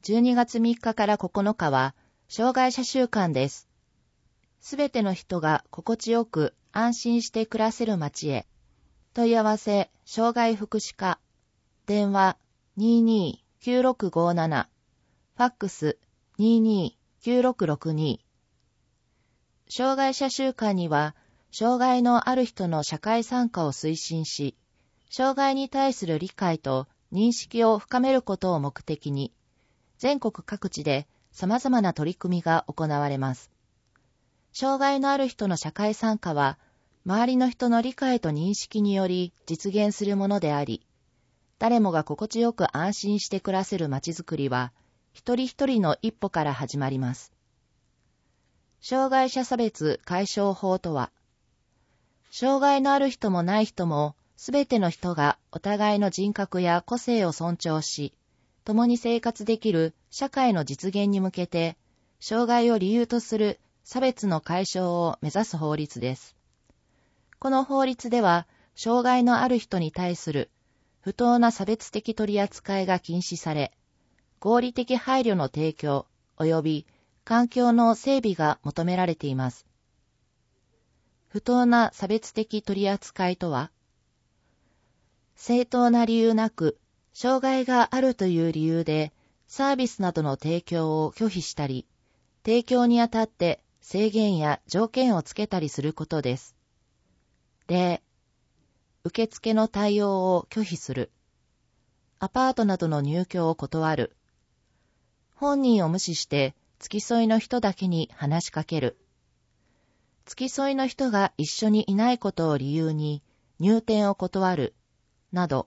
12月3日から9日は、障害者週間です。すべての人が心地よく安心して暮らせる街へ。問い合わせ、障害福祉課。電話、22-9657。ファックス、22-9662。障害者週間には、障害のある人の社会参加を推進し、障害に対する理解と認識を深めることを目的に、全国各地で様々な取り組みが行われます。障害のある人の社会参加は、周りの人の理解と認識により実現するものであり、誰もが心地よく安心して暮らせる街づくりは、一人一人の一歩から始まります。障害者差別解消法とは、障害のある人もない人も、すべての人がお互いの人格や個性を尊重し、共に生活できる社会の実現に向けて、障害を理由とする差別の解消を目指す法律です。この法律では、障害のある人に対する不当な差別的取り扱いが禁止され、合理的配慮の提供及び環境の整備が求められています。不当な差別的取り扱いとは、正当な理由なく、障害があるという理由で、サービスなどの提供を拒否したり、提供にあたって制限や条件をつけたりすることです。例、受付の対応を拒否する。アパートなどの入居を断る。本人を無視して付き添いの人だけに話しかける。付き添いの人が一緒にいないことを理由に入店を断る。など、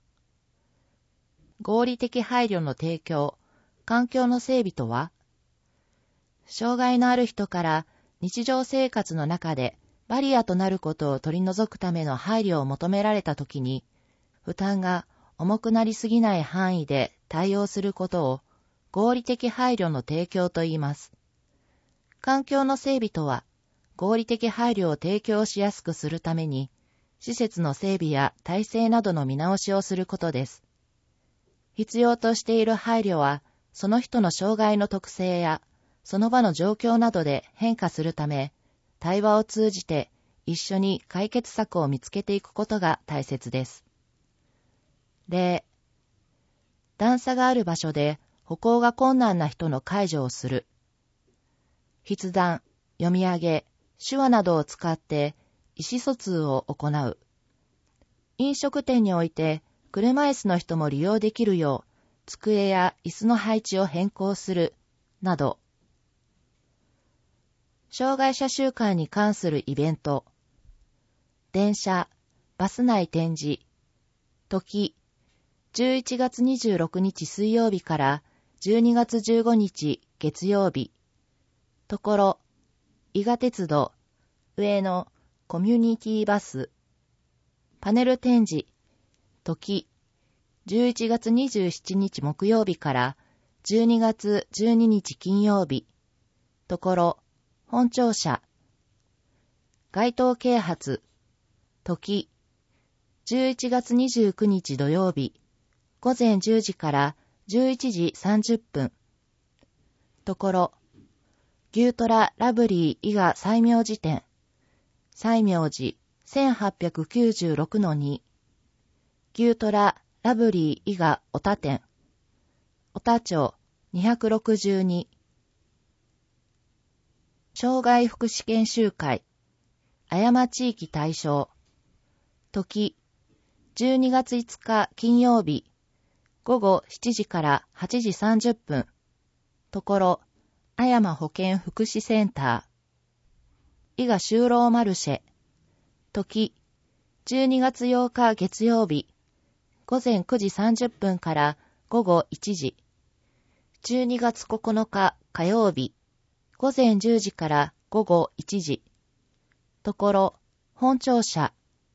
合理的配慮の提供、環境の整備とは、障害のある人から日常生活の中でバリアとなることを取り除くための配慮を求められたときに、負担が重くなりすぎない範囲で対応することを合理的配慮の提供と言います。環境の整備とは、合理的配慮を提供しやすくするために、施設の整備や体制などの見直しをすることです。必要としている配慮は、その人の障害の特性や、その場の状況などで変化するため、対話を通じて一緒に解決策を見つけていくことが大切です。例、段差がある場所で歩行が困難な人の介助をする。筆談、読み上げ、手話などを使って意思疎通を行う。飲食店において車椅子の人も利用できるよう机や椅子の配置を変更するなど。障害者週間に関するイベント。電車、バス内展示。時、11月26日水曜日から12月15日月曜日。ところ、伊賀鉄道、上野、コミュニティバス。パネル展示。時、11月27日木曜日から12月12日金曜日。ところ、本庁舎。街頭啓発。時、11月29日土曜日。午前10時から11時30分。ところ、牛トララブリー伊賀西明寺店。西明寺 1896-2。牛トララブリー伊賀小田店。小田町262。障害福祉研修会。あやま地域対象。時、12月5日金曜日。午後7時から8時30分。ところ、あやま保健福祉センター。伊賀就労マルシェ。時、12月8日月曜日。午前9時30分から午後1時。12月9日火曜日。午前10時から午後1時。ところ、本庁舎。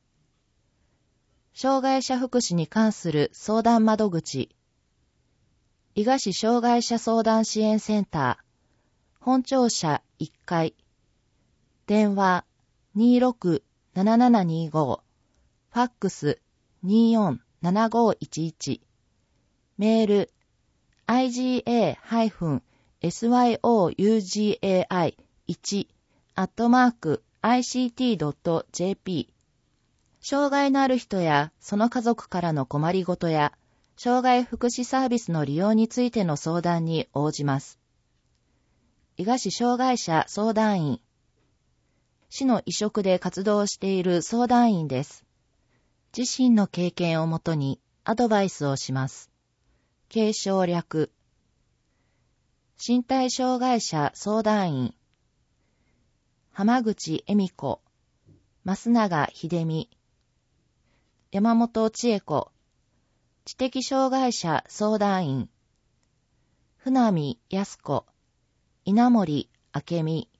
障害者福祉に関する相談窓口。伊賀市障害者相談支援センター。本庁舎1階。電話267725。ファックス247511。メール iga-syugai1@ict.jp。障害のある人やその家族からの困りごとや、障害福祉サービスの利用についての相談に応じます。伊賀市障害者相談員。市の委嘱で活動している相談員です。自身の経験をもとにアドバイスをします。継承略。身体障害者相談員。浜口恵美子、増永秀美、山本千恵子、知的障害者相談員。船見康子、稲森明美。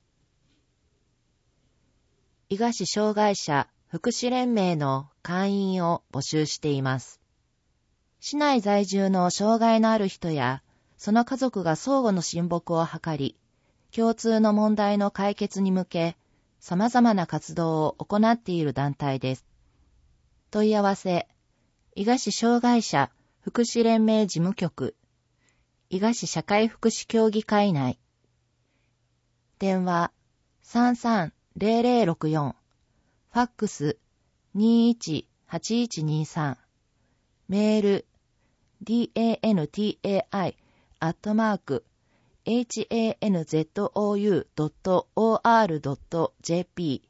伊賀市障害者福祉連盟の会員を募集しています。市内在住の障害のある人や、その家族が相互の親睦を図り、共通の問題の解決に向け、様々な活動を行っている団体です。問い合わせ、伊賀市障害者福祉連盟事務局、伊賀市社会福祉協議会内。電話、330064、ファックス、218123、メール、dantai@hanzou.or.jp。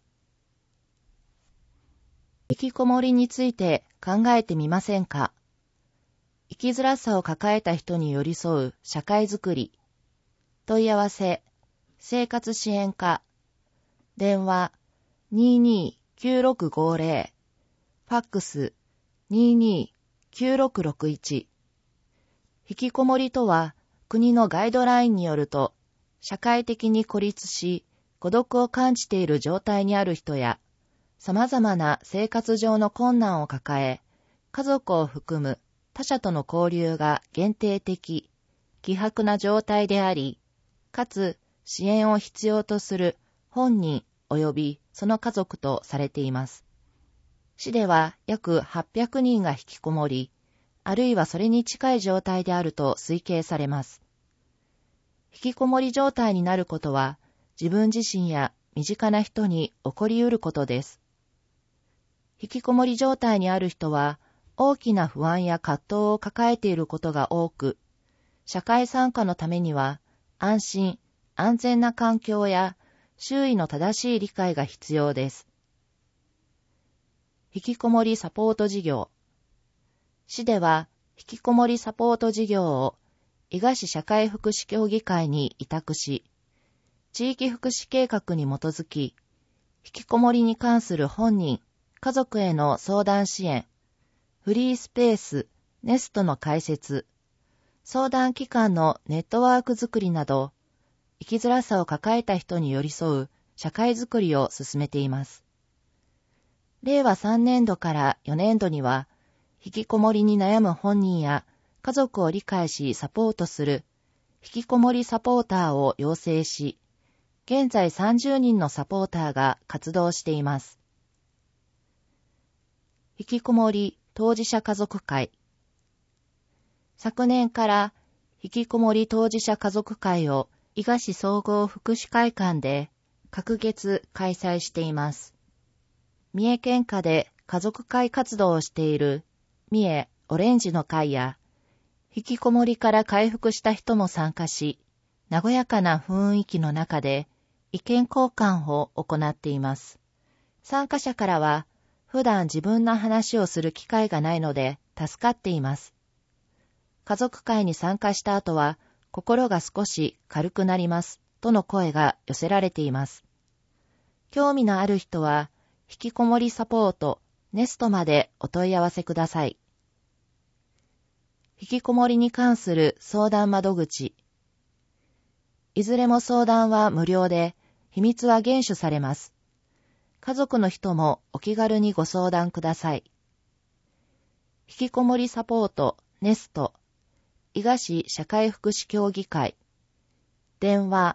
引きこもりについて考えてみませんか？生きづらさを抱えた人に寄り添う社会づくり。問い合わせ、生活支援課。電話、229650。ファックス、229661。引きこもりとは、国のガイドラインによると、社会的に孤立し、孤独を感じている状態にある人や、様々な生活上の困難を抱え、家族を含む他者との交流が限定的、希薄な状態であり、かつ支援を必要とする本人及びその家族とされています。市では約800人が引きこもり、あるいはそれに近い状態であると推計されます。引きこもり状態になることは、自分自身や身近な人に起こり得ることです。引きこもり状態にある人は、大きな不安や葛藤を抱えていることが多く、社会参加のためには、安心、安全な環境や周囲の正しい理解が必要です。引きこもりサポート事業。市では、引きこもりサポート事業を、伊賀市社会福祉協議会に委託し、地域福祉計画に基づき、引きこもりに関する本人、家族への相談支援、フリースペース、ネストの開設、相談機関のネットワークづくりなど、生きづらさを抱えた人に寄り添う社会づくりを進めています。令和3年度から4年度には、引きこもりに悩む本人や家族を理解しサポートする引きこもりサポーターを養成し、現在30人のサポーターが活動しています。引きこもり当事者家族会。昨年から引きこもり当事者家族会を伊賀市総合福祉会館で隔月開催しています。三重県下で家族会活動をしている三重オレンジの会や、引きこもりから回復した人も参加し、和やかな雰囲気の中で意見交換を行っています。参加者からは、普段自分の話をする機会がないので助かっています。家族会に参加した後は心が少し軽くなりますとの声が寄せられています。興味のある人は引きこもりサポートネストまでお問い合わせください。引きこもりに関する相談窓口。いずれも相談は無料で秘密は厳守されます。家族の人もお気軽にご相談ください。引きこもりサポートネスト伊賀市社会福祉協議会。電話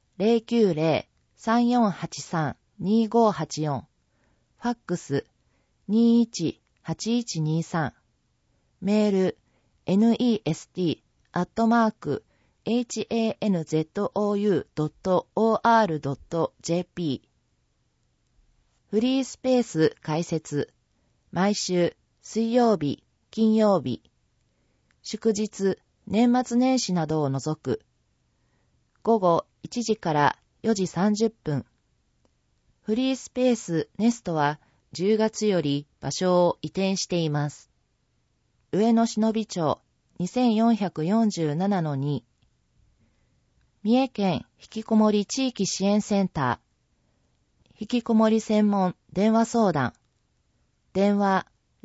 090-3483-2584。ファックス 218123。メール nest@hanzou.or.jp hanzou.or.jp フリースペース開設。毎週水曜日、金曜日。祝日、年末年始などを除く。午後1時から4時30分。フリースペースネストは10月より場所を移転しています。上野忍町 2447-2。三重県ひきこもり地域支援センター。ひきこもり専門電話相談。電話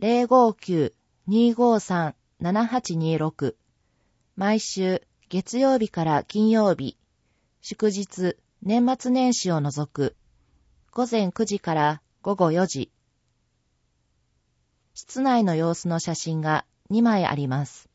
059-253-7826。毎週月曜日から金曜日。祝日、年末年始を除く。午前9時から午後4時。室内の様子の写真が2枚あります。